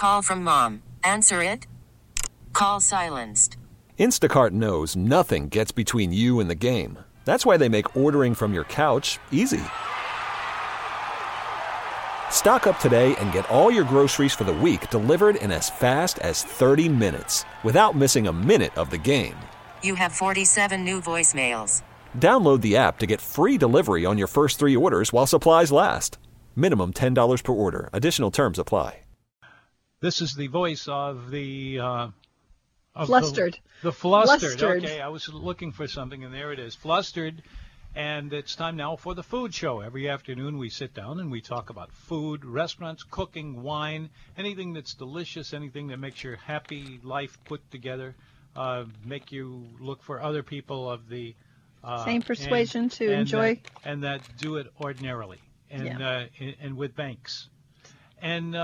Call from mom. Answer it. Call silenced. Instacart knows nothing gets between you and the game. That's why they make ordering from your couch easy. Stock up today and get all your groceries for the week delivered in as fast as 30 minutes without missing a minute of the game. You have 47 new voicemails. Download the app to get free delivery on your first 3 orders while supplies last. Minimum $10 per order. Additional terms apply. This is the voice of the... Flustered. The flustered. Okay, I was looking for something, and there it is. Flustered. And it's time now for the food show. Every afternoon we sit down and we talk about food, restaurants, cooking, wine, anything that's delicious, anything that makes your happy life put together, make you look for other people of the... same persuasion to enjoy. And that do it ordinarily and with banks. And...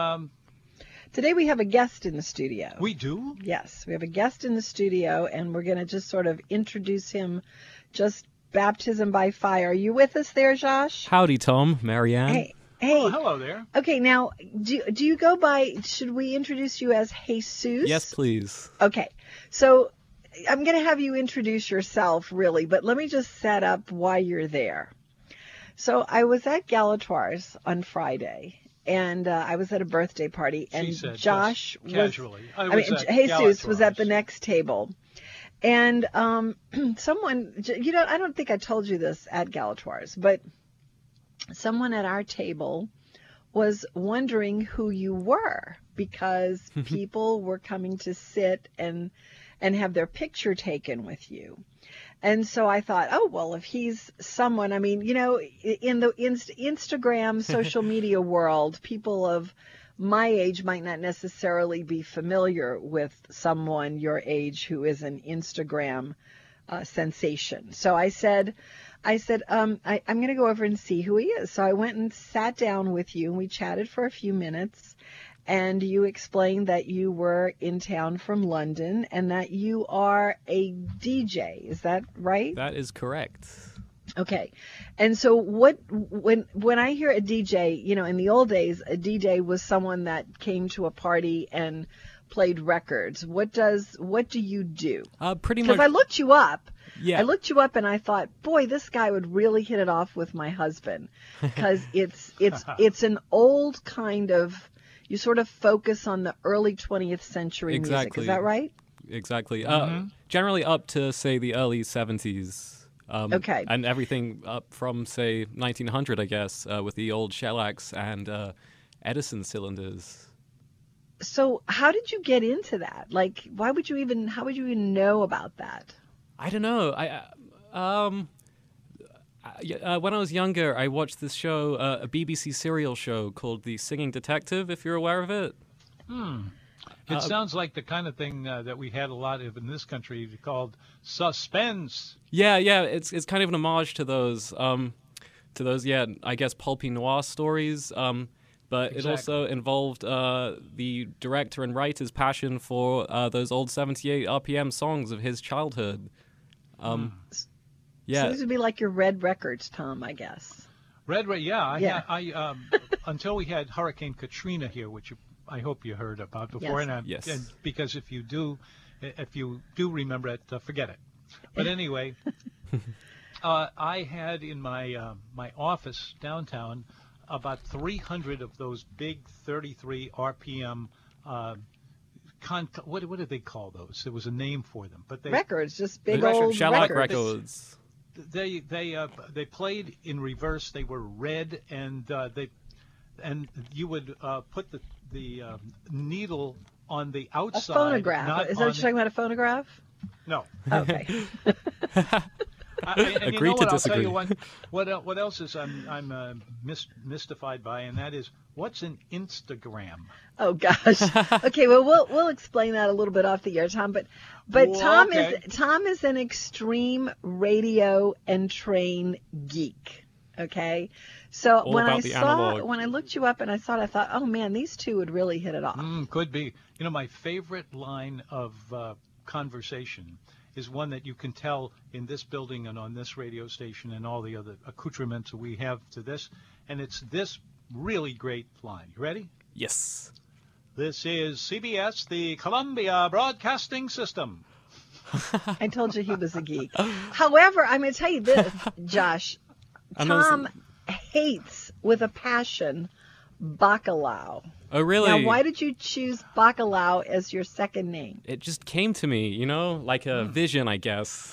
today we have a guest in the studio. We do? Yes, we have a guest in the studio, and we're going to just sort of introduce him, just baptism by fire. Are you with us there, Josh? Howdy, Tom, Marianne. Hey. Oh, hello there. Okay, now, do you go by, should we introduce you as Jesus? Yes, please. Okay, so I'm going to have you introduce yourself, really, but let me just set up why you're there. So I was at Galatoire's on Friday, and I was at a birthday party, and Josh was casually. Jesus was at the next table, and someone, I don't think I told you this at Galatoire's, but someone at our table was wondering who you were because people were coming to sit and have their picture taken with you. And so I thought, oh, well, if he's someone, I mean, in the Instagram social media world, people of my age might not necessarily be familiar with someone your age who is an Instagram sensation. So I said, I'm going to go over and see who he is. So I went and sat down with you, and we chatted for a few minutes. And you explained that you were in town from London and that you are a DJ. Is that right? That is correct. Okay. And so when I hear a DJ, in the old days, a DJ was someone that came to a party and played records. What do you do? Pretty much. Because I looked you up. Yeah. I looked you up and I thought, boy, this guy would really hit it off with my husband because it's an old kind of. You sort of focus on the early 20th century music. Is that right? Exactly. Generally up to, say, the early 70s. Okay. And everything up from, say, 1900, I guess, with the old shellacs and Edison cylinders. So how did you get into that? Like, how would you even know about that? I don't know. When I was younger, I watched this show, a BBC serial show called The Singing Detective, if you're aware of it. It sounds like the kind of thing that we had a lot of in this country called suspense. Yeah, it's kind of an homage to those, I guess, pulpy noir stories. But It also involved the director and writer's passion for those old 78 RPM songs of his childhood. Yeah. So these would be like your Red Records, Tom, I guess. Yeah. I until we had Hurricane Katrina here, which I hope you heard about before. Yes. And because if you do remember it, forget it. But anyway, I had in my my office downtown about 300 of those big 33 RPM. What did they call those? There was a name for them, but records, just big old shellac records. They played in reverse. They were red, and you would put the needle on the outside. A phonograph. Is that what you're talking about? A phonograph? No. Okay. Agree to disagree. I'll tell you what else is I'm mystified by, and that is what's an Instagram? Oh gosh. Okay, well we'll explain that a little bit off the air, Tom. But Tom is an extreme radio and train geek. Okay, so when I looked you up and I saw it, I thought, oh man, these two would really hit it off. Could be. My favorite line of conversation is one that you can tell in this building and on this radio station and all the other accoutrements we have to this, and it's this really great line. You ready? Yes. This is CBS, the Columbia Broadcasting System. I told you he was a geek. However, I'm going to tell you this, Josh. Tom hates with a passion bacalao. Oh, really? Now, why did you choose bacalao as your second name? It just came to me, like a vision, I guess.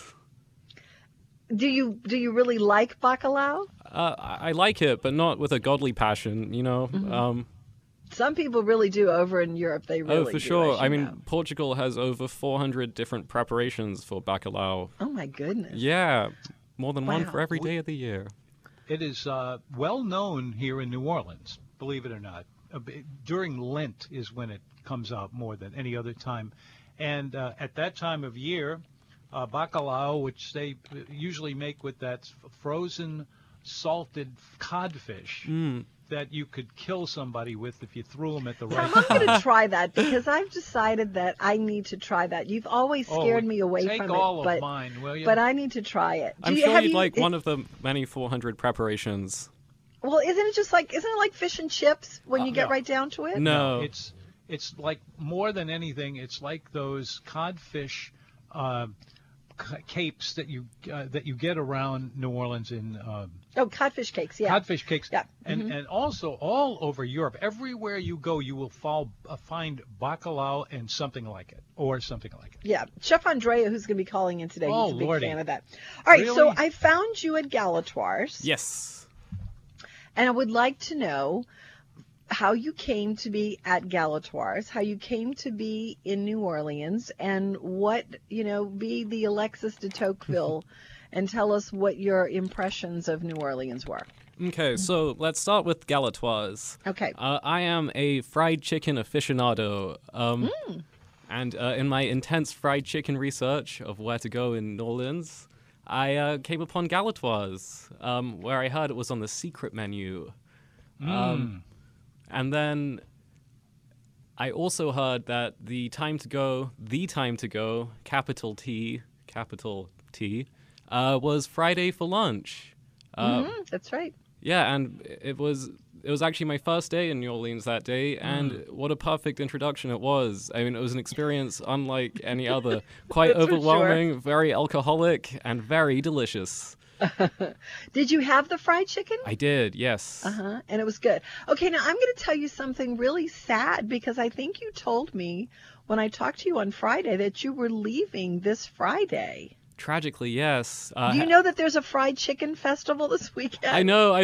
Do you really like bacalao? I like it, but not with a godly passion, Mm-hmm. Some people really do over in Europe. They really do. Oh, for sure. I mean, know. Portugal has over 400 different preparations for bacalao. Oh, my goodness. Yeah, more than one Wow. for every day of the year. It is well known here in New Orleans, believe it or not. During Lent is when it comes out more than any other time. And at that time of year, bacalao, which they usually make with that frozen salted codfish that you could kill somebody with if you threw them at the right Tom, I'm going time. to try that because I've decided that I need to try that. You've always scared me away take from all it, of mine, will you? but I need to try it. I'm sure you'd like one of the many 400 preparations. Well, isn't it like fish and chips when you get no. right down to it? No. It's like more than anything. It's like those codfish capes that you get around New Orleans in Codfish cakes, yeah. codfish cakes, Yeah. and also all over Europe. Everywhere you go, you will find bacalao and something like it, or something like it. Yeah, Chef Andrea, who's going to be calling in today, Oh, he's a big Lordy. fan of that. All right, so Really? I found you at Galatoire's. Yes. And I would like to know how you came to be at Galatoire's, how you came to be in New Orleans, and what, be the Alexis de Tocqueville and tell us what your impressions of New Orleans were. Okay, so let's start with Galatoire's. Okay. I am a fried chicken aficionado. And in my intense fried chicken research of where to go in New Orleans, I came upon Galatoire's, where I heard it was on the secret menu. And then I also heard that the time to go, capital T, was Friday for lunch. That's right. Yeah, and it was actually my first day in New Orleans that day, and what a perfect introduction it was. I mean, it was an experience unlike any other. Quite That's for overwhelming, very alcoholic, and very delicious. Did you have the fried chicken? I did, yes. Uh-huh, and it was good. Okay, now I'm going to tell you something really sad because I think you told me when I talked to you on Friday that you were leaving this Friday. Tragically, yes. Do you know that there's a fried chicken festival this weekend? I know.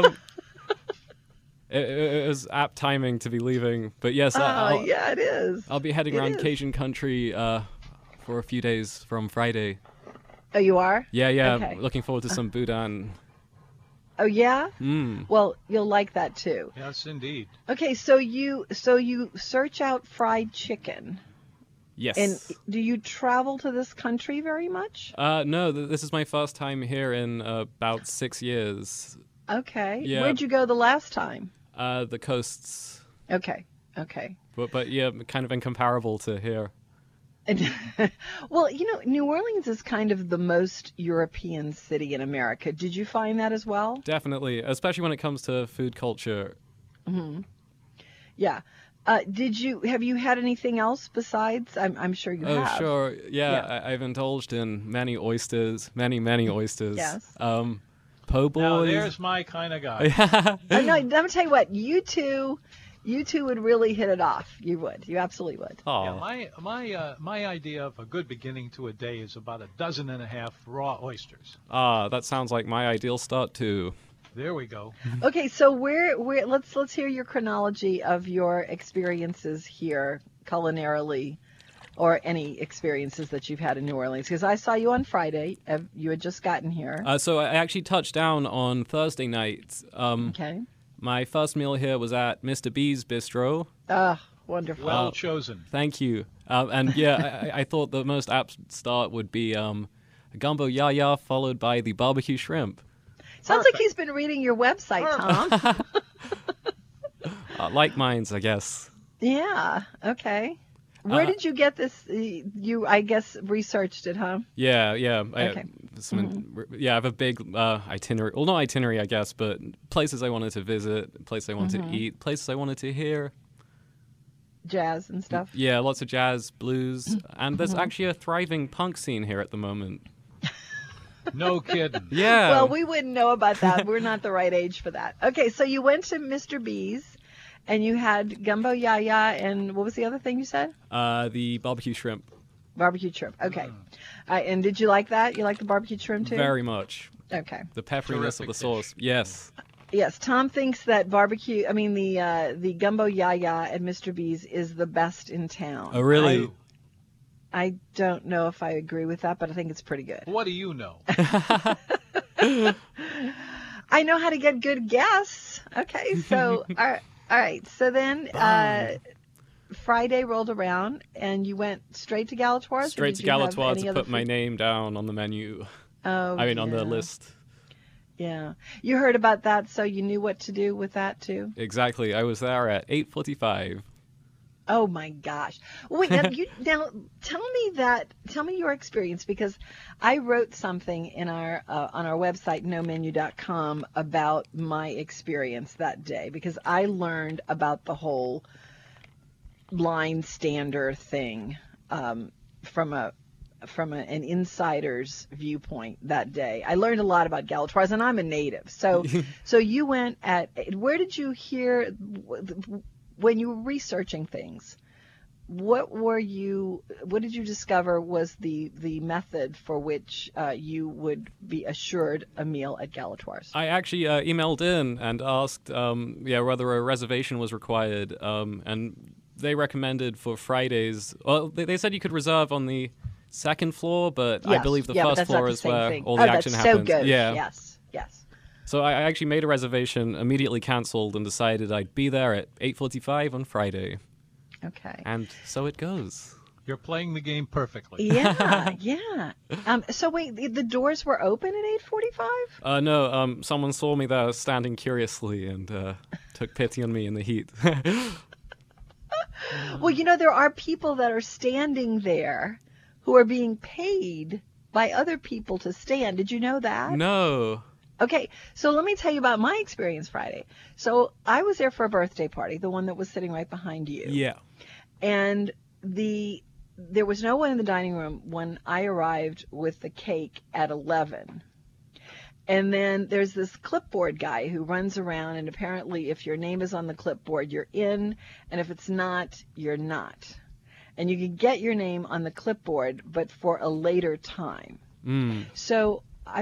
It was apt timing to be leaving, but yes, yeah, it is. I'll be heading It around is. Cajun country for a few days from Friday. Oh, you are? Yeah, Okay. looking forward to some boudin. Oh, yeah? Well, you'll like that too. Yes, indeed. Okay, so you search out fried chicken. Yes. And do you travel to this country very much? No, this is my first time here in about 6 years. Okay. Yeah. Where'd you go the last time? The coasts, Okay. but yeah, kind of incomparable to here. Well, New Orleans is kind of the most European city in America. Did you find that as well? Definitely, especially when it comes to food culture. Yeah. Have you had anything else besides? I'm sure you Oh, have. sure. Yeah, Yeah. I've indulged in many oysters, many oysters. Yes. Po' boys. Now there's my kind of guy. No, I'm gonna tell you what. You two would really hit it off. You would. You absolutely would. Aw. Yeah, my idea of a good beginning to a day is about 12.5 raw oysters. That sounds like my ideal start too. There we go. Okay, so let's hear your chronology of your experiences here culinarily, or any experiences that you've had in New Orleans. Because I saw you on Friday. You had just gotten here. So I actually touched down on Thursday night. Okay. My first meal here was at Mr. B's Bistro. Wonderful. Well chosen. Thank you. And yeah, I thought the most apt start would be a gumbo yaya followed by the barbecue shrimp. Sounds like he's been reading your website, Tom. Like mines, I guess. Yeah. Okay. Where did you get this? You, I guess, researched it, huh? Yeah. Okay. I have a big itinerary. Well, not itinerary, I guess, but places I wanted to visit, places I wanted to eat, places I wanted to hear. jazz and stuff? Yeah, lots of jazz, blues, and there's actually a thriving punk scene here at the moment. No kidding. Yeah. Well, we wouldn't know about that. We're not the right age for that. Okay, so you went to Mr. B's, and you had gumbo yaya, and what was the other thing you said? The barbecue shrimp. Barbecue shrimp. Okay. And did you like that? You like the barbecue shrimp too? Very much. Okay. The pepperiness of the Terrific sauce. Yes. Yes, Tom thinks that the gumbo yaya at Mr. B's is the best in town. Oh, really? I don't know if I agree with that, but I think it's pretty good. What do you know? I know how to get good guests. Okay, so all right. So then Friday rolled around, and you went straight to Galatoire's? Straight to Galatoire's to put my name down on the menu. Oh, on the list. Yeah. You heard about that, so you knew what to do with that, too? Exactly. I was there at 8:45. Oh my gosh! Wait, now tell me your experience, because I wrote something in our on our website nomenu.com about my experience that day, because I learned about the whole line stander thing from an insider's viewpoint that day. I learned a lot about Galatoire's, and I'm a native. So you went where did you hear when you were researching things? What did you discover was the method for which you would be assured a meal at Galatoire's? I actually emailed in and asked whether a reservation was required, and they recommended for Fridays. Well, they said you could reserve on the second floor, but yes. I believe the first floor is where all the action that's happens. So good. Yeah. Yes. So I actually made a reservation, immediately canceled, and decided I'd be there at 8:45 on Friday. Okay. And so it goes. You're playing the game perfectly. Yeah. So wait, the doors were open at 8:45? No. Someone saw me there standing curiously and took pity on me in the heat. Well, there are people that are standing there who are being paid by other people to stand. Did you know that? No. Okay, so let me tell you about my experience Friday. So I was there for a birthday party, the one that was sitting right behind you. Yeah. And there was no one in the dining room when I arrived with the cake at 11. And then there's this clipboard guy who runs around, and apparently if your name is on the clipboard, you're in, and if it's not, you're not. And you can get your name on the clipboard, but for a later time. So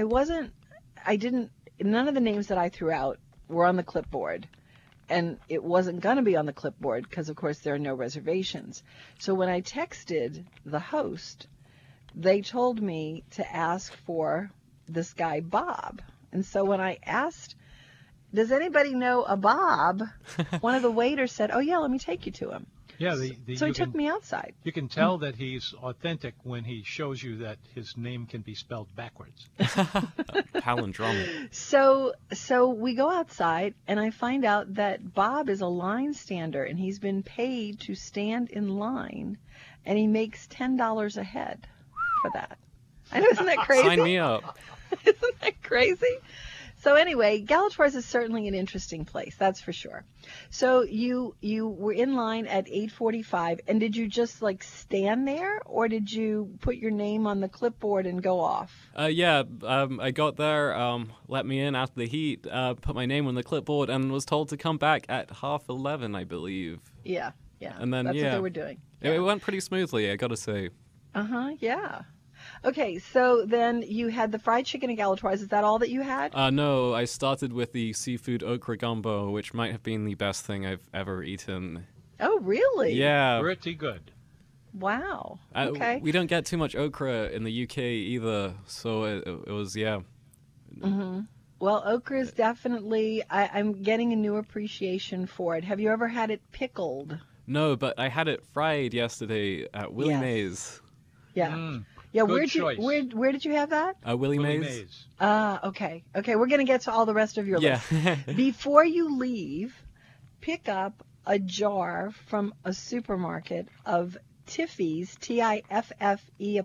none of the names that I threw out were on the clipboard, and it wasn't going to be on the clipboard because, of course, there are no reservations. So when I texted the host, they told me to ask for this guy, Bob. And so when I asked, does anybody know a Bob? One of the waiters said, oh, yeah, let me take you to him. Yeah, so he took me outside. You can tell that he's authentic when he shows you that his name can be spelled backwards. Palindromic. So we go outside, and I find out that Bob is a line stander, and he's been paid to stand in line, and he makes $10 a head for that. I know, isn't that crazy? Sign me up. Isn't that crazy? So anyway, Galatoire's is certainly an interesting place, that's for sure. So you were in line at 8:45, and did you just stand there, or did you put your name on the clipboard and go off? I got there, let me in after the heat, put my name on the clipboard, and was told to come back at 11:30, I believe. Yeah. And then that's what they were doing. Yeah. It went pretty smoothly, I gotta say. Yeah. Okay, so then you had the fried chicken at Galatoire's. Is that all that you had? No, I started with the seafood okra gumbo, which might have been the best thing I've ever eaten. Oh, really? Yeah. Pretty good. Wow. Okay. We don't get too much okra in the UK either, so it was, yeah. Mm-hmm. Well, okra is definitely, I'm getting a new appreciation for it. Have you ever had it pickled? No, but I had it fried yesterday at Willie Mays. Yeah. Yeah, Good choice. Where did you have that? Willie Mays. Okay. Okay, we're going to get to all the rest of your list. Before you leave, pick up a jar from a supermarket of Tiffy's, T-I-F-F-E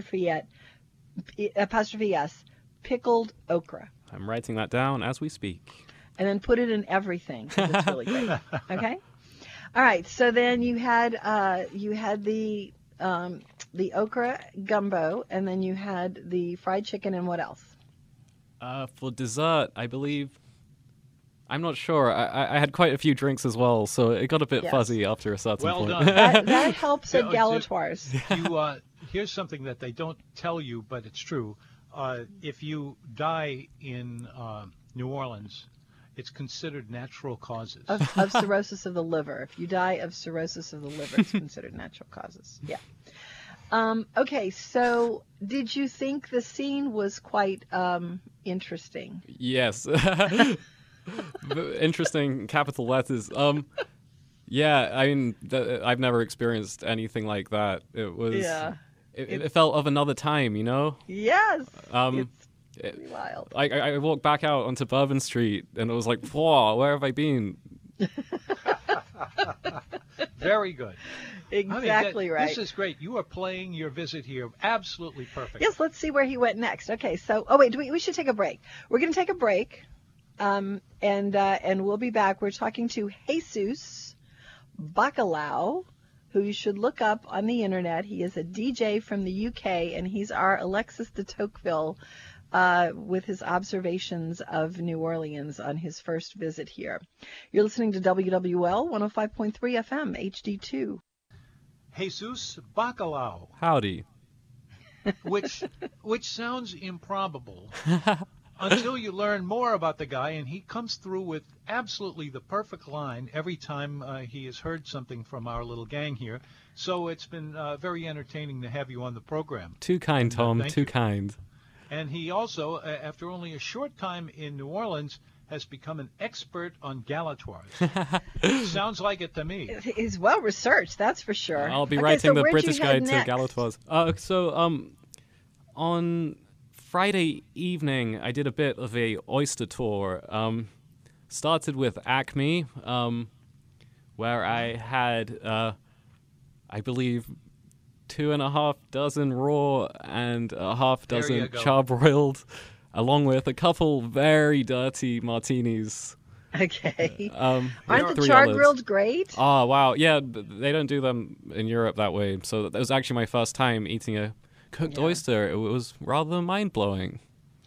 apostrophe S, pickled okra. I'm writing that down as we speak. And then put it in everything, 'cause it's really great. Okay? All right. So then you had the okra gumbo, and then you had the fried chicken, and what else? For dessert, I believe. I'm not sure. I had quite a few drinks as well, so it got a bit fuzzy after a certain point. Well done. That helps at Galatoire's. Here's something that they don't tell you, but it's true. If you die in New Orleans, it's considered natural causes. Of cirrhosis of the liver. If you die of cirrhosis of the liver, it's considered natural causes. Yeah. Okay, so did you think the scene was quite interesting? Yes. Interesting capital letters. Yeah, I mean, I've never experienced anything like that. It was... Yeah. It felt of another time, you know? Yes. It's pretty wild. I walked back out onto Bourbon Street, and it was like, whoa, where have I been? Very good. Exactly right. This is great. You are playing your visit here absolutely perfect. Yes, let's see where he went next. Okay, so, we should take a break. We're going to take a break, and we'll be back. We're talking to Jesus Bacalhau, who you should look up on the internet. He is a DJ from the UK, and he's our Alexis de Tocqueville with his observations of New Orleans on his first visit here. You're listening to WWL 105.3 FM, HD2. Jesus Bacalhau. Howdy. Which sounds improbable until you learn more about the guy, and he comes through with absolutely the perfect line every time he has heard something from our little gang here. So it's been very entertaining to have you on the program. Too kind, Tom. Too kind. And he also, after only a short time in New Orleans, has become an expert on Galatoire's. Sounds like it to me. He's well researched, that's for sure. I'll be writing the British Guide to Galatoire's. On Friday evening, I did a bit of a oyster tour. Started with Acme, where I had, I believe, 2.5 dozen raw and a half dozen charbroiled, along with a couple very dirty martinis. Okay. Aren't the char-grilled great? Oh, wow. Yeah, they don't do them in Europe that way. So that was actually my first time eating a cooked oyster. It was rather mind-blowing.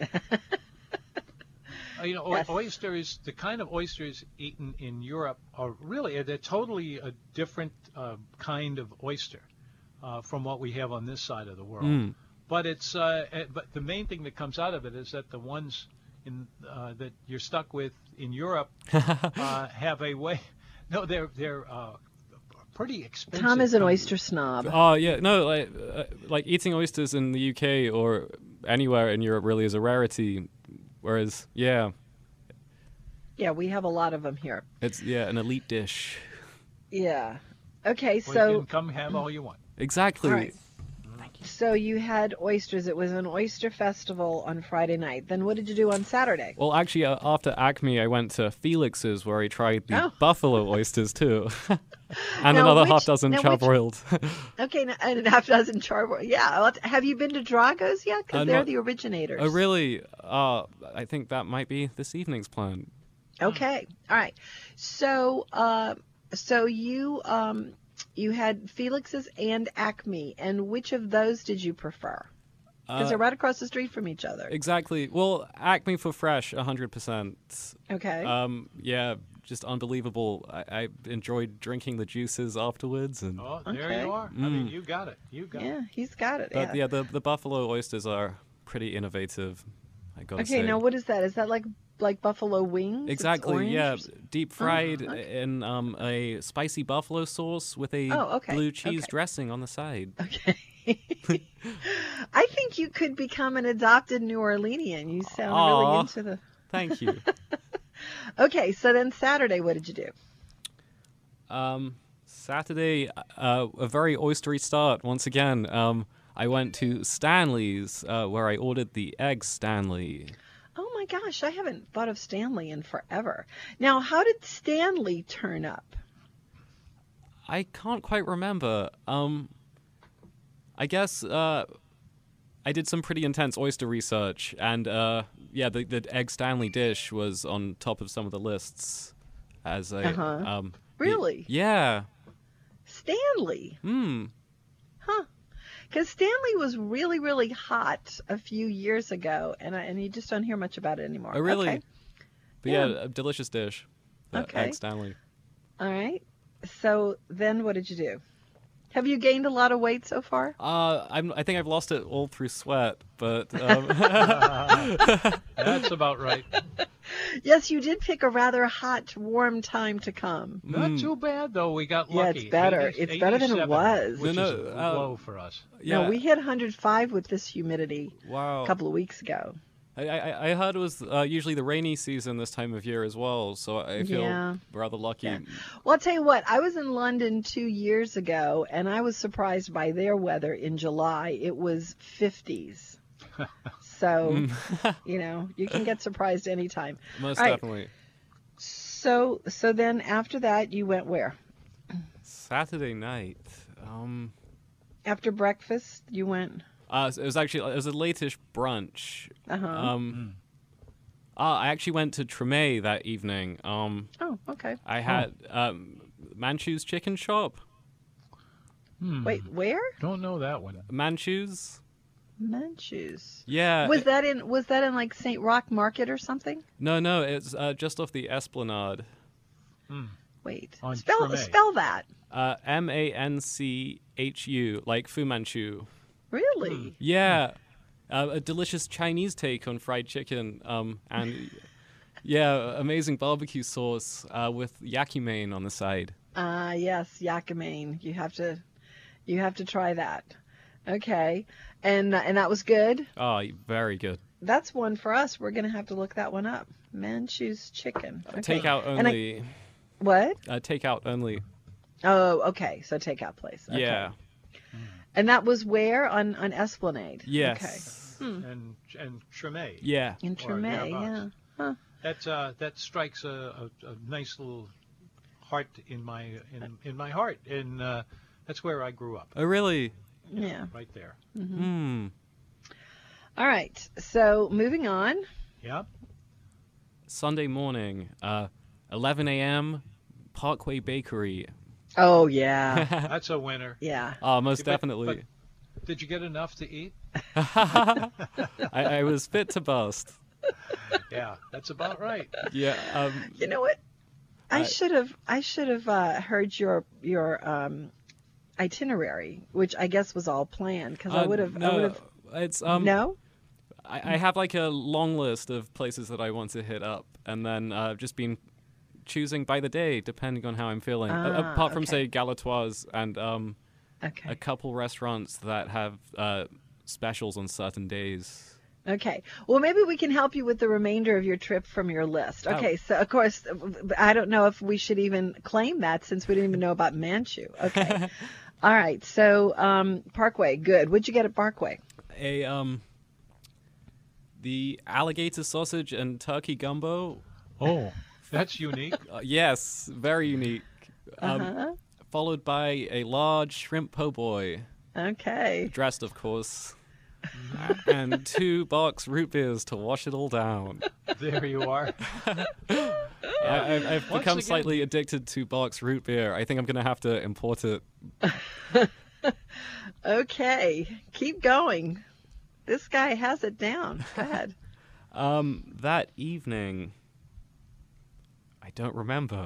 Oysters, the kind of oysters eaten in Europe are really, they're totally a different kind of oyster from what we have on this side of the world. But but the main thing that comes out of it is that the ones that you're stuck with in Europe have a way. No, they're pretty expensive. Tom is an oyster snob. Oh yeah, no, like eating oysters in the UK or anywhere in Europe really is a rarity. Whereas, yeah, we have a lot of them here. It's an elite dish. Yeah. Okay, so you can come have all you want. Exactly. All right. So you had oysters. It was an oyster festival on Friday night. Then what did you do on Saturday? Well, actually, after Acme, I went to Felix's where I tried the buffalo oysters too, and another half dozen charbroiled. Okay, and a half dozen charbroiled. Yeah. Have you been to Drago's yet? Because they're the originators. Oh, really? I think that might be this evening's plan. Okay. All right. So, you had Felix's and Acme, and which of those did you prefer? Because they're right across the street from each other. Exactly. Well, Acme for fresh, 100%. Okay. Yeah, just unbelievable. I enjoyed drinking the juices afterwards. And there you are. I mean, you got it. Yeah, he's got it. But the buffalo oysters are pretty innovative, I gotta say. Okay, now what is that? Is that like buffalo wings? Exactly, yeah. Deep fried in a spicy buffalo sauce with a blue cheese dressing on the side. Okay. I think you could become an adopted New Orleanian. You sound really into the... Thank you. Okay, so then Saturday, what did you do? Saturday, a very oystery start once again. I went to Stanley's, where I ordered the egg Stanley. Oh my gosh, I haven't thought of Stanley in forever. Now, how did Stanley turn up? I can't quite remember. I guess I did some pretty intense oyster research, and the egg Stanley dish was on top of some of the lists as a Really? Yeah. Stanley. Huh. Because Stanley was really, really hot a few years ago, and you just don't hear much about it anymore. Oh, really? Okay. But yeah, a delicious dish. Okay. Egg Stanley. All right. So then what did you do? Have you gained a lot of weight so far? I think I've lost it all through sweat, but That's about right. Yes, you did pick a rather hot, warm time to come. Not too bad though. We got Yeah, lucky. it's better. It's better than it 87, was. Which No, is low for us. yeah. No, we hit 105 with this humidity Wow. a couple of weeks ago. I heard it was usually the rainy season this time of year as well, so I feel Yeah. rather lucky. Yeah. Well, I'll tell you what, I was in London 2 years ago, and I was surprised by their weather in July. It was 50s. So, you can get surprised anytime. Most All right. definitely. So then after that, you went where? Saturday night. After breakfast, you went... It was a late-ish brunch. Uh-huh. I actually went to Treme that evening. Oh, okay. I had Manchu's Chicken Shop. Wait, where? Don't know that one. Manchu's? Manchus. Yeah. Was that in like St. Roch Market or something? No, it's just off the Esplanade. Wait. On Spell that. Manchu, like Fu Manchu. Really? Yeah. A delicious Chinese take on fried chicken. And yeah, amazing barbecue sauce with yakimane on the side. Yes, yakimane. You have to try that. Okay. And that was good? Oh, very good. That's one for us. We're going to have to look that one up. Manchu's chicken. Okay. Takeout only. What? Takeout only. Oh, okay. So takeout place. Okay. Yeah. And that was where? On Esplanade? Yes. Okay. And Treme. Yeah. In Or Treme, thereabouts. yeah. Huh. That strikes a nice little heart in my heart, and that's where I grew up. Oh, really? Yeah. Right there. All right. So moving on. Yeah. Sunday morning, 11 a.m., Parkway Bakery. Oh, yeah. That's a winner. Yeah. Oh, most But definitely. did you get enough to eat? I was fit to bust. Yeah, that's about right. Yeah. You know what? I should have heard your itinerary, which I guess was all planned, because I would have. It's No. I have like a long list of places that I want to hit up, and then just been choosing by the day, depending on how I'm feeling. Apart from, say, Galatoire's and a couple restaurants that have specials on certain days. Okay. Well, maybe we can help you with the remainder of your trip from your list. Okay. So, of course, I don't know if we should even claim that since we didn't even know about Manchu. Okay. All right. So, Parkway, good. What'd you get at Parkway? The alligator sausage and turkey gumbo. Oh, that's unique. Yes, very unique. Followed by a large shrimp po' boy. Okay. Dressed, of course. And 2 box root beers to wash it all down. There you are. I've become slightly addicted to box root beer. I think I'm going to have to import it. Okay. Keep going. This guy has it down. Go ahead. That evening, I don't remember.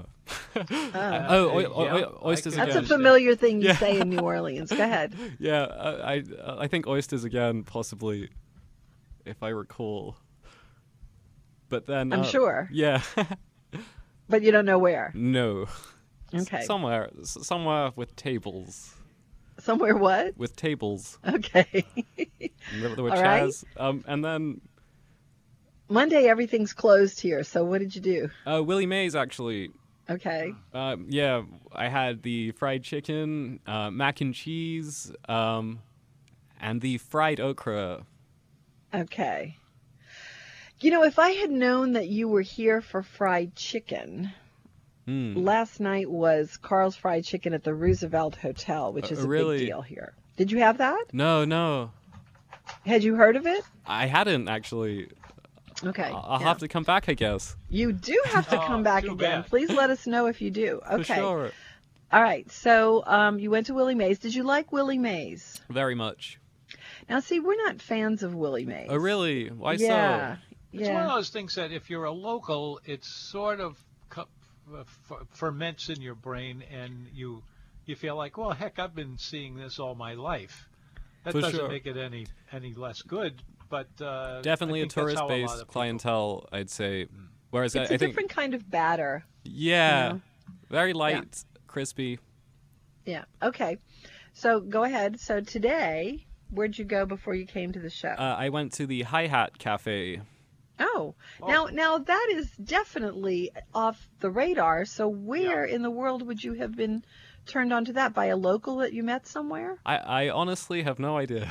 Oysters again. That's a familiar thing you say in New Orleans. Go ahead. Yeah, I think oysters again, possibly, if I recall. But then I'm sure. Yeah. But you don't know where. No. Okay. Somewhere with tables. Somewhere what? With tables. Okay. There were All chairs. And then Monday everything's closed here. So what did you do? Willie Mays, actually. Okay. Yeah, I had the fried chicken, mac and cheese, and the fried okra. Okay. You know, if I had known that you were here for fried chicken, last night was Carl's Fried Chicken at the Roosevelt Hotel, which is a really? big deal here. Did you have that? No. Had you heard of it? I hadn't, actually. Okay. I'll have to come back, I guess. You do have to come back again. Bad. Please let us know if you do. Okay. For sure. All right. So you went to Willie Mays. Did you like Willie Mays? Very much. Now, see, we're not fans of Willie Mays. Oh, really? Why Yeah. so? It's one of those things that if you're a local, it sort of ferments in your brain, and you feel like, well, heck, I've been seeing this all my life. That For doesn't sure. make it any less good, but Definitely I a think that's how lot tourist-based of people- clientele, I'd say. Whereas It's I a think, different kind of batter. yeah, you know? very light, crispy. Yeah. Okay. So go ahead. So today, where'd you go before you came to the show? I went to the Hi-Hat Cafe. Oh, now that is definitely off the radar. So where in the world would you have been turned on to that? By a local that you met somewhere? I honestly have no idea.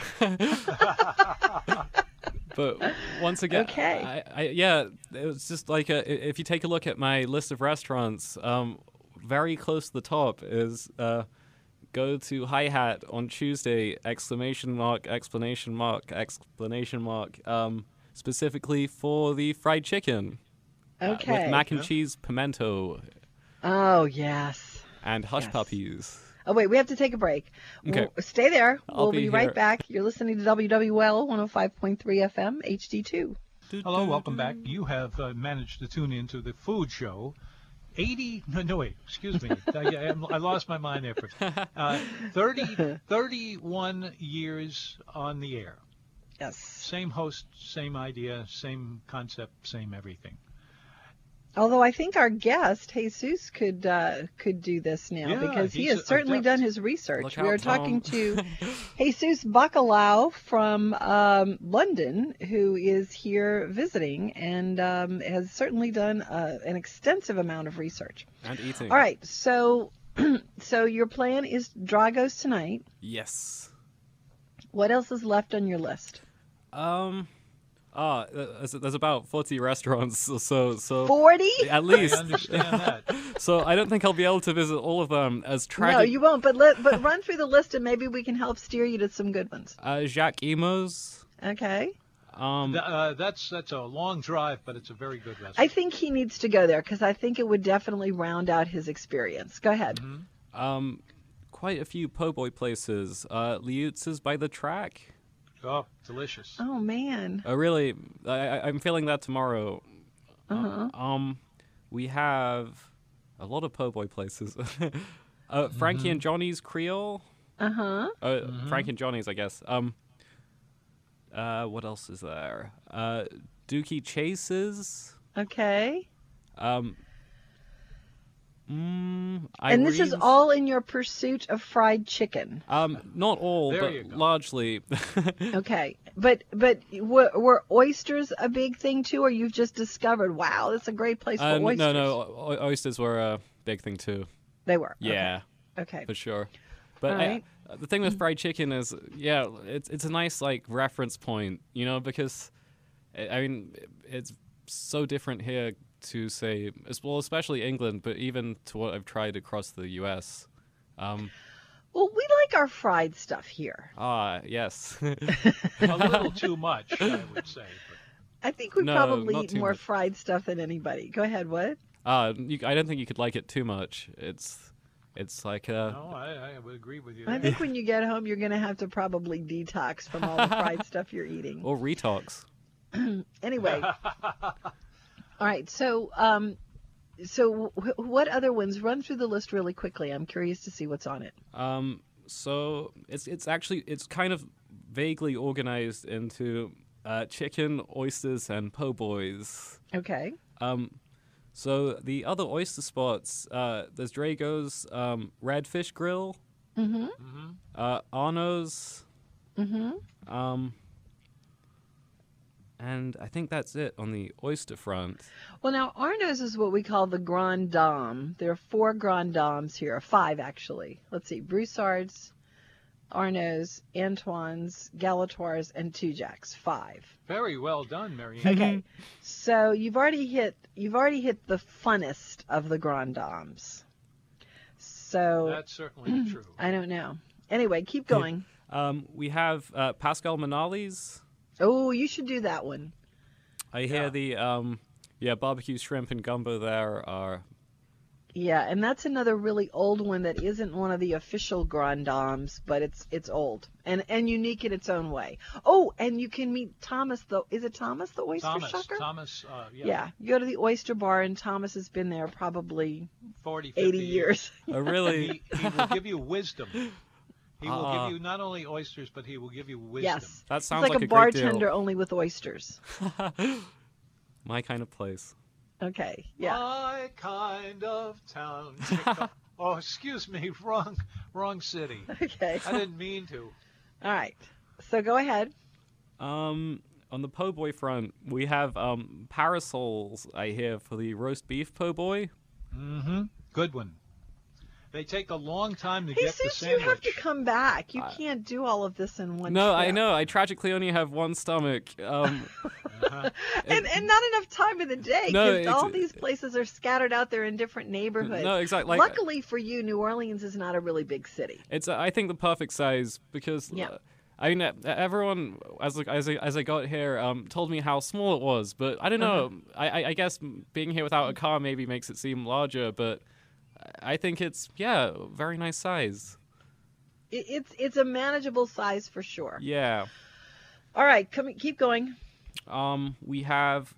But once again, Okay. yeah, it was just like if you take a look at my list of restaurants, very close to the top is go to Hi-Hat on Tuesday, ! Specifically for the fried chicken. Okay. With mac and cheese, pimento, Oh, yes. and hush Yes. puppies. Oh, wait, we have to take a break. Okay. Stay there. I'll We'll be be right here. back. You're listening to WWL 105.3 FM, HD2. Hello, welcome back. You have managed to tune into the food show. 80, no wait, excuse me. I lost my mind there for 31 years on the air. Yes. Same host, same idea, same concept, same everything. Although I think our guest, Jesus, could do this now Yeah, because he he's has certainly adept. done his research. Look We out, are talking Tom. to Jesus Bacalao from London, who is here visiting and has certainly done an extensive amount of research. And eating. All right, so your plan is Drago's tonight. Yes. What else is left on your list? There's about 40 restaurants, so 40? at I least. understand that. So I don't think I'll be able to visit all of them. As tragic. No, you won't. But run through the list and maybe we can help steer you to some good ones. Jacques Imo's. Okay. That's a long drive, but it's a very good restaurant. I think he needs to go there because I think it would definitely round out his experience. Go ahead. Quite a few po' boy places. Liutz's by the track. Oh, delicious. Oh man. Really, I'm feeling that tomorrow. We have a lot of po' boy places. Frankie and Johnny's Creole. Frankie and Johnny's, I guess. What else is there? Dookie Chase's. Okay. Irene's, And this is all in your pursuit of fried chicken. not all, There you but go. largely. Okay. But were oysters a big thing too, or you've just discovered, wow, that's a great place for oysters? No, oysters were a big thing too. They were. Yeah, Okay. for sure. But All right. the thing with fried chicken is, yeah, it's a nice like reference point, because I mean it's so different here to say, especially England, but even to what I've tried across the U.S. Well, we like our fried stuff here. Yes. A little too much, I would say. I think we No, probably not eat too more much. fried stuff than anybody. Go ahead. What? I don't think you could like it too much. It's like No, I would agree with you. I think when you get home, you're going to have to probably detox from all the fried stuff you're eating. or retox. Anyway. All right. So, what other ones? Run through the list really quickly. I'm curious to see what's on it. So it's kind of vaguely organized into chicken, oysters, and po' boys. Okay. So the other oyster spots, there's Drago's Redfish Grill, Arno's, and I think that's it on the oyster front. Well, now Arno's is what we call the Grand Dame. There are 4 Grand Dames here, 5 actually. Let's see: Broussard's, Arno's, Antoine's, Galatoire's, and Tujague's. 5. Very well done, Marianne. Okay, so you've already hit the funnest of the Grand Dames. So That's certainly true. I don't know. Anyway, keep going. We have Pascal Manali's. Oh, you should do that one. I hear the barbecue shrimp and gumbo there are. Yeah, and that's another really old one that isn't one of the official Grand Dames, but it's old and unique in its own way. Oh, and you can meet Thomas. Is it Thomas the oyster shucker? Thomas. Yeah, you go to the oyster bar, and Thomas has been there probably 40, 80 years. Oh, really? He will give you wisdom. He will give you not only oysters, but he will give you wisdom. Yes, that sounds like a a great deal. bartender only with oysters. My kind of place. Okay, yeah. My kind of town. Oh, excuse me, wrong city. Okay. I didn't mean to. All right. So go ahead. On the po' boy front, we have parasols, I hear, for the roast beef po' boy. Mm-hmm. Good one. They take a long time to Hey, get the Suits, sandwich. you have to come back. You can't do all of this in one No, trip. I know. I tragically only have one stomach. And not enough time in the day, No, because all these places are scattered out there in different neighborhoods. No, exactly. Luckily for you, New Orleans is not a really big city. It's I think the perfect size because I mean everyone as I got here told me how small it was, but I don't know. I guess being here without a car maybe makes it seem larger, but I think it's very nice size. It's a manageable size for sure. Yeah. All right, keep going. We have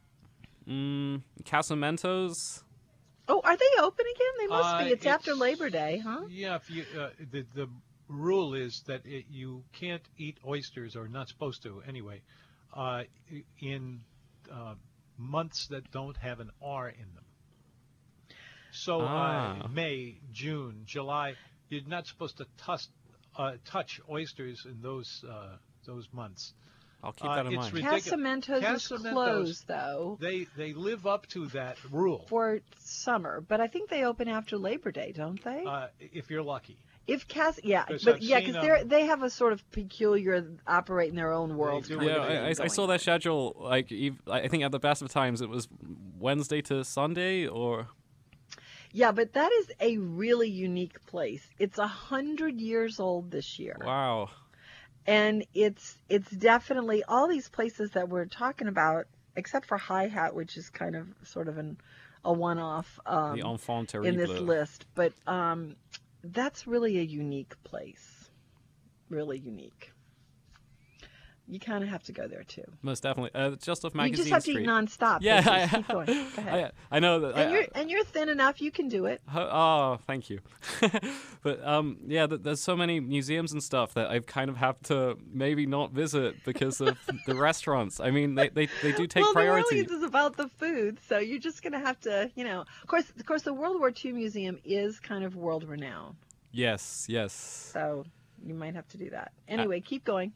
Casamentos. Oh, are they open again? They must be. It's after it's- Labor Day, huh? Yeah, if you the rule is that you can't eat oysters, or not supposed to anyway, in months that don't have an R in them. So May, June, July, you're not supposed to touch oysters in those months. I'll keep that in mind. Casamentos is closed, though. They live up to that rule. For summer, but I think they open after Labor Day, don't they? If you're lucky. Because I've they have a sort of peculiar, operate in their own world. do. kind of Yeah, thing I saw going their on. schedule. Like, I think at the best of times it was Wednesday to Sunday, or Yeah, but that is a really unique place. It's 100 years old this year. wow. And it's definitely all these places that we're talking about, except for Hi Hat, which is kind of sort of a one-off The enfant terrible. in this list. But that's really a unique place. Really unique. You kind of have to go there too. Most definitely. Just off You Magazine just have Street. to eat nonstop. Yeah, Just keep going. Go ahead. I know that. And you're thin enough. You can do it. Oh, thank you. But there's so many museums and stuff that I've kind of have to maybe not visit because of the restaurants. I mean, they do take priority. New Orleans is about the food, so you're just gonna have to, Of course, the World War II Museum is kind of world renowned. Yes. So you might have to do that. Anyway, keep going.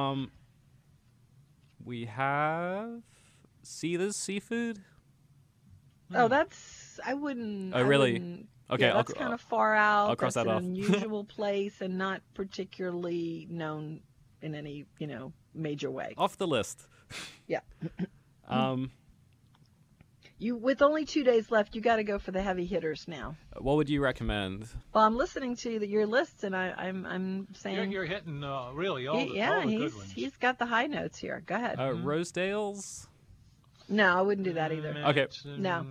We have Caesar's Seafood. Oh, I wouldn't. Oh, really? I wouldn't- Okay, yeah, that's kind of far out. I'll cross that's that an off. unusual place and not particularly known in any, major way. Off the list. Yeah. You. With only 2 days left, you got to go for the heavy hitters now. What would you recommend? Well, I'm listening to your lists, and I'm saying You're hitting really all the good ones. he's got the high notes here. Go ahead. Rosedale's. No, I wouldn't do that either. Okay. No.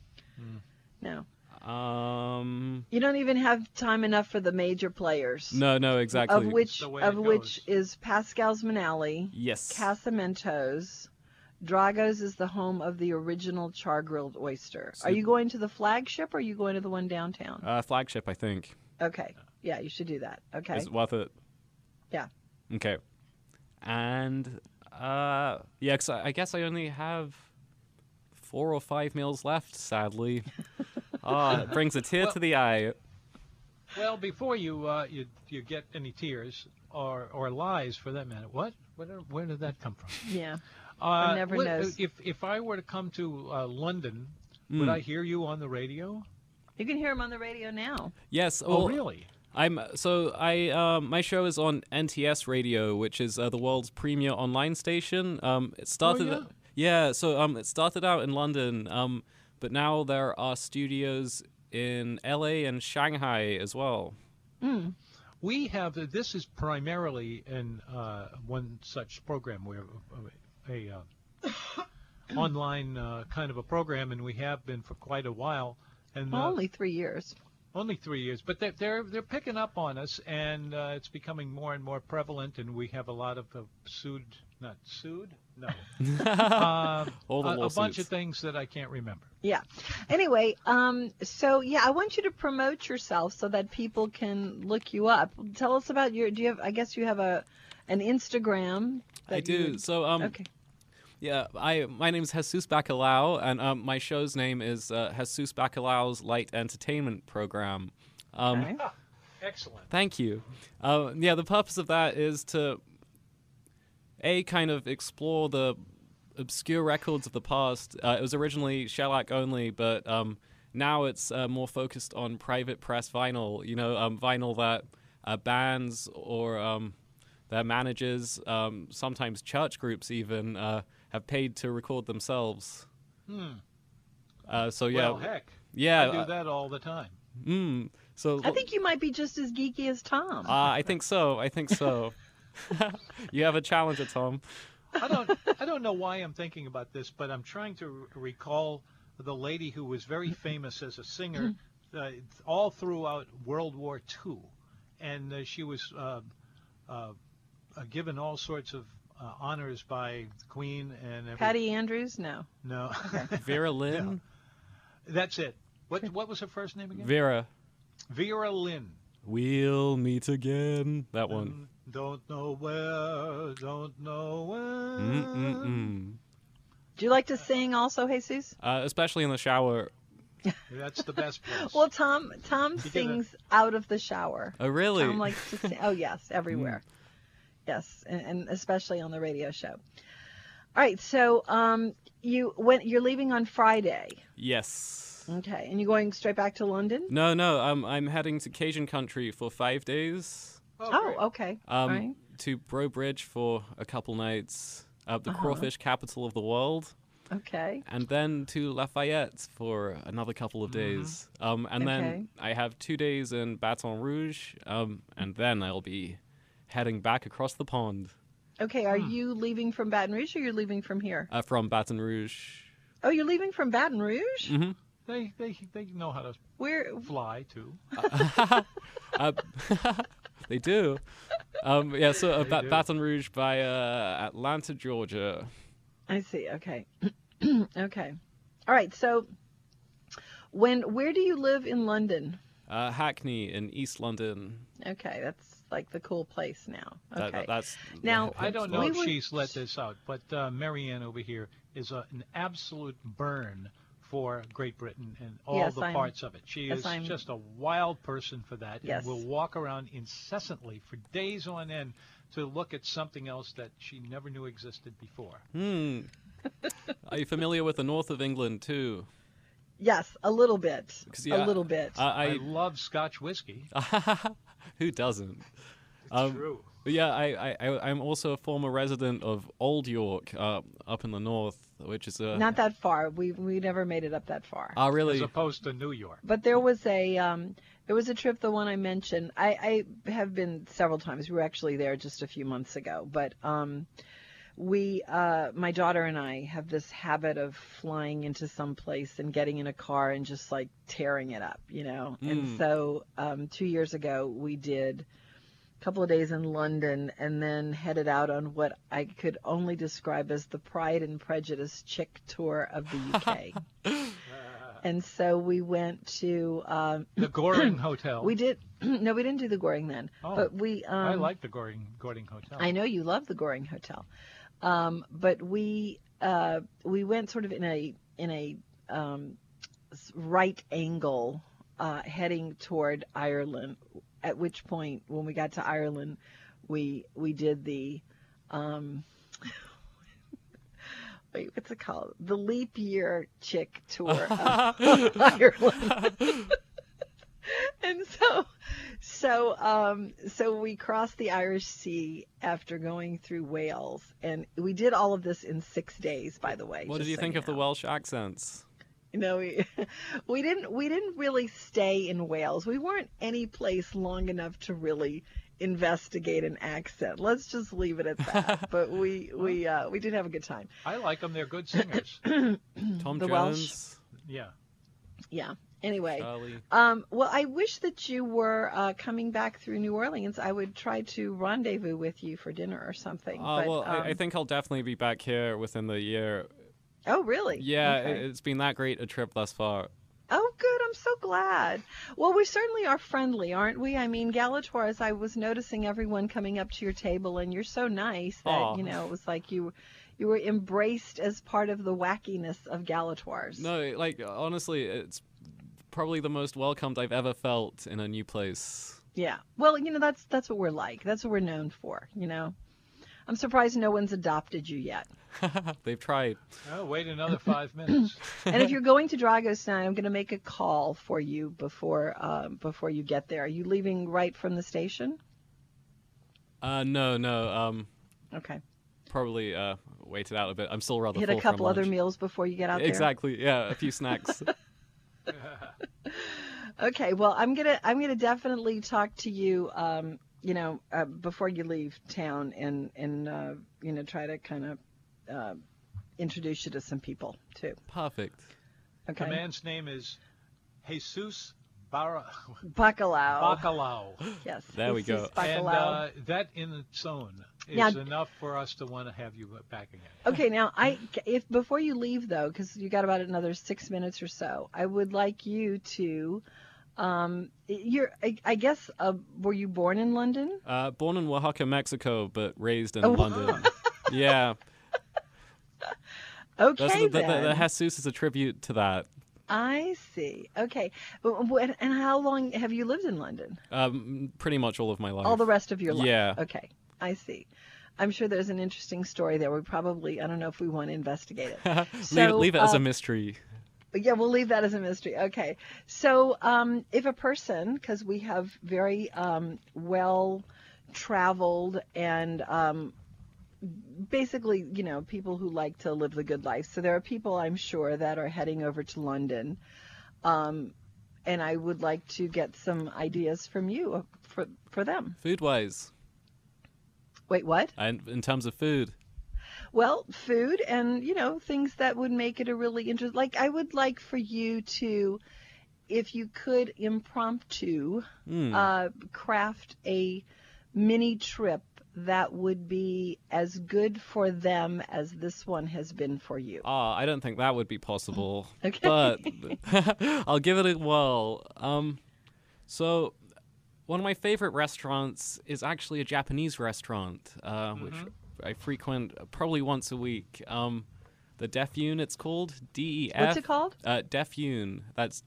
Um. You don't even have time enough for the major players. No, exactly. Of which the way it which goes. is Pascal's Manali, Yes. Casamentos. Drago's is the home of the original char-grilled oyster. Are you going to the flagship or are you going to the one downtown? Flagship, I think. Okay. Yeah, you should do that. Okay. Is it worth it? Yeah. Okay. And 'cause I guess I only have 4 or 5 meals left, sadly. It brings a tear to the eye. Well, before you get any tears or lies for that matter, where did that come from? Yeah. One never What- knows. If I were to come to London, would I hear you on the radio? You can hear him on the radio now. Yes. Oh, Well, really? my show is on NTS Radio, which is the world's premier online station. It started. Oh, It started out in London, but now there are studios in LA and Shanghai as well. We have this is primarily in one such program where online kind of a program, and we have been for quite a while. And only 3 years. Only 3 years, but they're picking up on us, and it's becoming more and more prevalent. And we have a lot of a bunch of things that I can't remember. Yeah. Anyway, so yeah, I want you to promote yourself so that people can look you up. Tell us about I guess you have an Instagram. I do. So okay. Yeah, my name is Jesus Bacalao, and my show's name is Jesus Bacalao's Light Entertainment Program. Okay. Excellent. Thank you. Yeah, the purpose of that is to kind of explore the obscure records of the past. It was originally shellac only, but now it's more focused on private press vinyl. Vinyl that bands or their managers, sometimes church groups even, have paid to record themselves. So yeah. Well, heck. Yeah. I do that all the time. So I think you might be just as geeky as Tom. I think so. You have a challenger, Tom. I don't know why I'm thinking about this, but I'm trying to recall the lady who was very famous as a singer all throughout World War II, and she was given all sorts of honors by the Queen and everything. Patty Andrews? No. Okay. Vera Lynn? No. That's it. What was her first name again? Vera Lynn. We'll meet again. That one. Don't know where. Do you like to sing also, Jesus? Especially in the shower. That's the best place. Well, Tom sings out of the shower. Oh, really? Tom likes to sing. Oh, yes, everywhere. Yes, and especially on the radio show. All right, so you're leaving on Friday. Yes. Okay, and you're going straight back to London? No. I'm heading to Cajun country for 5 days. Oh, okay. All right. To Bro Bridge for a couple nights. The crawfish capital of the world. Okay. And then to Lafayette for another couple of days. Then I have 2 days in Baton Rouge, and then I'll be heading back across the pond. Okay, are you leaving from Baton Rouge or you're leaving from here? From Baton Rouge. Oh, you're leaving from Baton Rouge? Mm-hmm. They know how to fly too. They do. Baton Rouge by Atlanta, Georgia. I see. Okay. Okay. All right. So, where do you live in London? Hackney in East London. Okay, that's like the cool place now. Okay. That's now. I don't know if she's let this out, but Marianne over here is an absolute burn for Great Britain and all parts of it. She is just a wild person for that, and will walk around incessantly for days on end to look at something else that she never knew existed before. Are you familiar with the north of England too? Yes, a little bit. A little bit. I love Scotch whiskey. Who doesn't? It's true. But yeah, I'm also a former resident of Old York, up in the north, which is not that far. We never made it up that far. Oh, really? As opposed to New York. But there was a trip, the one I mentioned. I have been several times. We were actually there just a few months ago. But my daughter and I have this habit of flying into some place and getting in a car and just like tearing it up, And so 2 years ago we did a couple of days in London and then headed out on what I could only describe as the Pride and Prejudice chick tour of the UK. And so we went to the Goring Hotel. We did. No, we didn't do the Goring then. Oh, but we. I like the Goring Hotel. I know you love the Goring Hotel, but we went sort of in a right angle, heading toward Ireland. At which point, when we got to Ireland, we did the what's it called? The leap year chick tour of Ireland. And so we crossed the Irish Sea after going through Wales, and we did all of this in 6 days, by the way. What did you think of the Welsh accents? No, we didn't really stay in Wales. We weren't any place long enough to really investigate an accent. Let's just leave it at that. But we did have a good time. I like them. They're good singers. Tom The Jones. Welsh. Yeah. Yeah. Anyway, Charlie. well, I wish that you were coming back through New Orleans. I would try to rendezvous with you for dinner or something. But, Well, I think I'll definitely be back here within the year. Oh, really? Yeah, Okay. it's been that great a trip thus far. Oh, good. I'm so glad. Well, we certainly are friendly, aren't we? I mean, Galatoire's, I was noticing everyone coming up to your table, and you're so nice that, Aw. it was like you were embraced as part of the wackiness of Galatoire's. No, like, honestly, it's probably the most welcomed I've ever felt in a new place. Yeah. Well, that's what we're like. That's what we're known for, I'm surprised no one's adopted you yet. They've tried. Oh, wait another 5 minutes. And if you're going to Dragos tonight, I'm going to make a call for you before you get there. Are you leaving right from the station? No. Okay. Probably wait it out a bit. I'm still rather Hit full a couple from other lunch. meals before you get out there. Exactly. Yeah, a few snacks. Okay. Well, I'm gonna definitely talk to you. Before you leave town, and try to kind of introduce you to some people too. Perfect. Okay. The man's name is Jesus Bacalao. Bacalao. Yes. There we Jesus go. Bacalao. And that in its own is Now- enough for us to want to have you back again. Okay, now if before you leave though, because you got about another 6 minutes or so, I would like you to, I guess, were you born in London? Born in Oaxaca, Mexico, but raised in Oh. London. Yeah. Okay, The then. Jesus is a tribute to that. I see. Okay, and how long have you lived in London? Pretty much all of my life. All the rest of your life. Yeah. Okay, I see. I'm sure there's an interesting story there. I don't know if we want to investigate it. So, leave it as a mystery. Yeah, we'll leave that as a mystery. Okay. So if a person, because we have very well-traveled and basically, people who like to live the good life. So there are people, I'm sure, that are heading over to London. And I would like to get some ideas from you for them. Food-wise. Wait, what? And in terms of food. Well, food and, things that would make it a really interesting, like I would like for you to, if you could impromptu, craft a mini trip that would be as good for them as this one has been for you. I don't think that would be possible. Okay. But I'll give it a whirl. So one of my favorite restaurants is actually a Japanese restaurant, which I frequent probably once a week. The Defune, it's called. DEF. What's it called? Defune. That's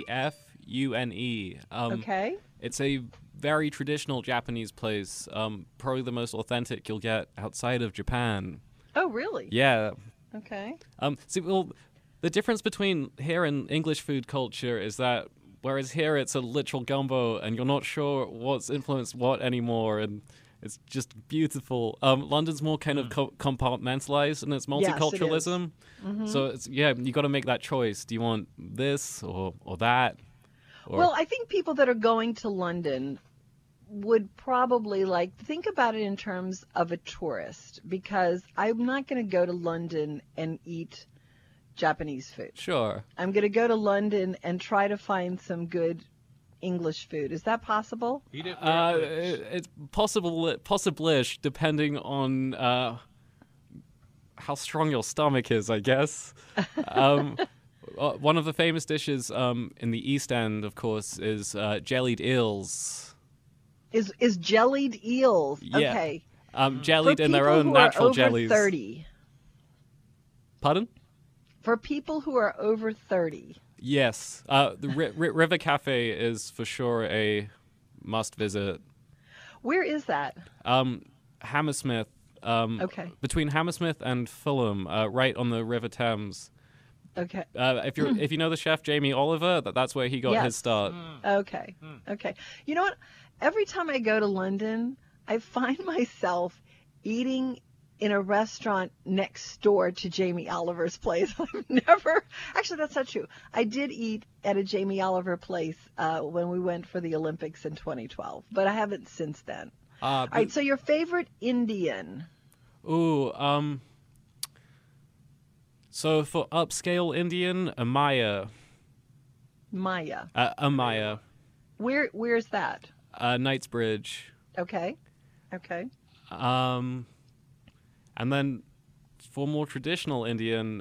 DEFUNE. Okay. It's a very traditional Japanese place, probably the most authentic you'll get outside of Japan. Oh, really? Yeah. Okay. The difference between here and English food culture is that whereas here it's a literal gumbo and you're not sure what's influenced what anymore, and it's just beautiful. London's more kind of compartmentalized in its multiculturalism. So it's, you got to make that choice. Do you want this or that? Well, I think people that are going to London would probably think about it in terms of a tourist, because I'm not going to go to London and eat Japanese food. Sure. I'm going to go to London and try to find some good English food. Is that possible? Eat it where it is. It's possible-ish, depending on how strong your stomach is, I guess. One of the famous dishes in the East End, of course, is jellied eels. Is jellied eels? Yeah. Okay. Jellied For in their people own who natural are over jellies. 30. Pardon? For people who are over 30. Yes. The River Cafe is for sure a must visit. Where is that? Hammersmith. Okay. Between Hammersmith and Fulham, right on the River Thames. Okay. If you know the chef Jamie Oliver, that's where he got Yes. his start. Okay. Okay. You know what? Every time I go to London, I find myself eating in a restaurant next door to Jamie Oliver's place. Actually, that's not true. I did eat at a Jamie Oliver place when we went for the Olympics in 2012, but I haven't since then. All right, so your favorite Indian? Ooh, so for upscale Indian, Amaya. Maya. Amaya. Where's that? Knightsbridge. Okay. And then for more traditional Indian,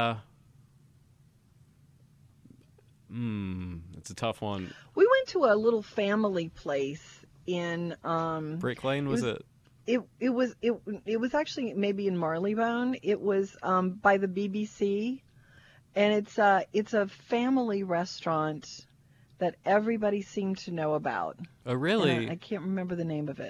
it's a tough one. We went to a little family place in Brick Lane, was it? It was actually maybe in Marylebone. It was by the BBC, and it's a family restaurant that everybody seemed to know about. Oh, really? And I can't remember the name of it.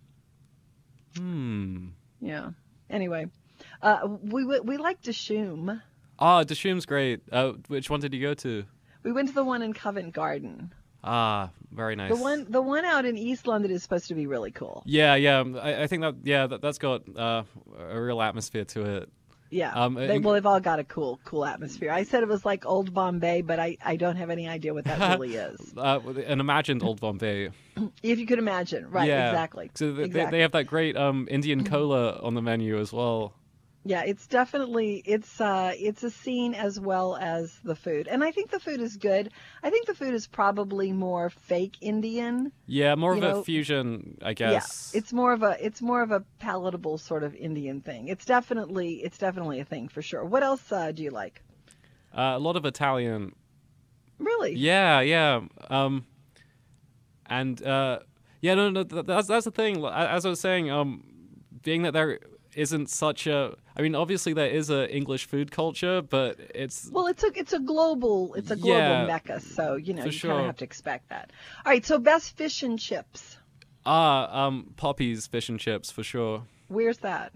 Yeah. Anyway, we like Dishoom. Ah, Dishoom's great. Which one did you go to? We went to the one in Covent Garden. Ah, very nice. The one out in East London is supposed to be really cool. Yeah. I think that's got a real atmosphere to it. Yeah. They've all got a cool atmosphere. I said it was like Old Bombay, but I don't have any idea what that really is. An imagined Old Bombay. If you could imagine, right? Yeah. Exactly. So they have that great Indian cola on the menu as well. Yeah, it's definitely it's a scene as well as the food, and I think the food is good. I think the food is probably more fake Indian. Yeah, more of a fusion, I guess. Yeah, it's more of a palatable sort of Indian thing. It's definitely a thing for sure. What else do you like? A lot of Italian. Really? Yeah. That's the thing. As I was saying, being that there isn't such a, I mean, obviously there is a English food culture, but it's a global mecca, so you kind of have to expect that. All right, so best fish and chips. Poppy's fish and chips for sure. Where's that?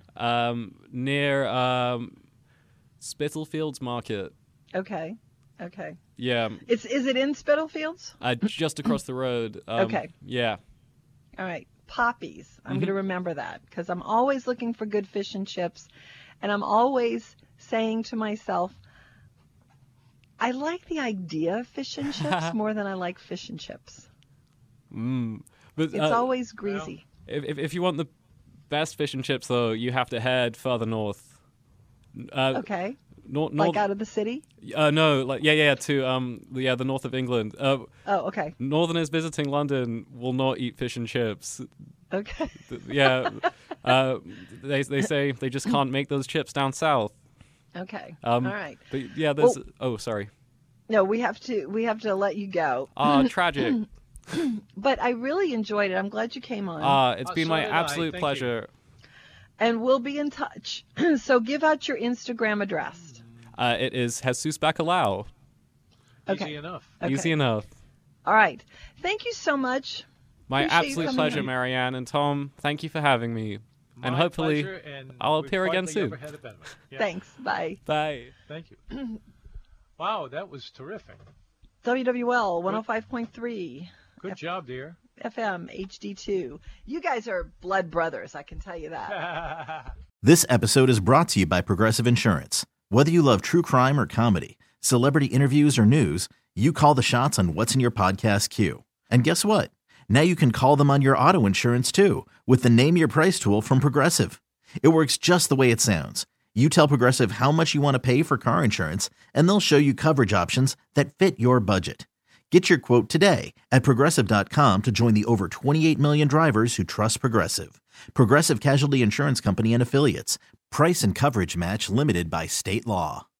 Near Spitalfields Market. Okay. Yeah. Is it in Spitalfields? Just across the road. Okay. Yeah. All right. Poppy's. I'm going to remember that because I'm always looking for good fish and chips, and I'm always saying to myself, I like the idea of fish and chips more than I like fish and chips. But, it's always greasy. If you want the best fish and chips, though, you have to head further north. Okay. Like out of the city? No, to the north of England. Okay. Northerners visiting London will not eat fish and chips. Okay. Yeah. They say they just can't make those chips down south. Okay. All right. But yeah, there's. Sorry. No, we have to let you go. Tragic. But I really enjoyed it. I'm glad you came on. It's been my absolute pleasure. And we'll be in touch. So give out your Instagram address. It is Jesus Bacalao. Okay. Easy enough. Okay. Easy enough. All right. Thank you so much. My absolute pleasure, Marianne and Tom. Thank you for having me. And hopefully I'll appear again soon. Yeah. Thanks. Bye. Bye. Thank you. Wow, that was terrific. WWL 105.3. Good job, dear. FM HD2. You guys are blood brothers, I can tell you that. This episode is brought to you by Progressive Insurance. Whether you love true crime or comedy, celebrity interviews or news, you call the shots on what's in your podcast queue. And guess what? Now you can call them on your auto insurance too with the Name Your Price tool from Progressive. It works just the way it sounds. You tell Progressive how much you want to pay for car insurance, and they'll show you coverage options that fit your budget. Get your quote today at Progressive.com to join the over 28 million drivers who trust Progressive. Progressive Casualty Insurance Company and Affiliates. Price and coverage match limited by state law.